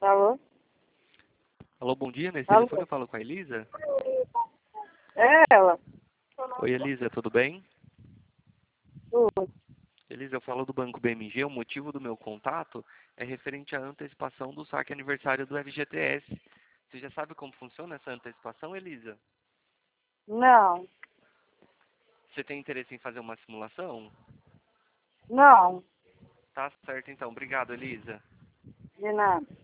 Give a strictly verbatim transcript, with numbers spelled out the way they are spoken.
Alô? Alô, bom dia. Nesse Alô? telefone eu falo com a Elisa. É ela. Oi, Elisa, tudo bem? Tudo. Elisa, eu falo do Banco B M G. O motivo do meu contato é referente à antecipação do saque aniversário do F G T S. Você já sabe como funciona essa antecipação, Elisa? Não. Você tem interesse em fazer uma simulação? Não. Tá certo, então. Obrigado, Elisa. De nada.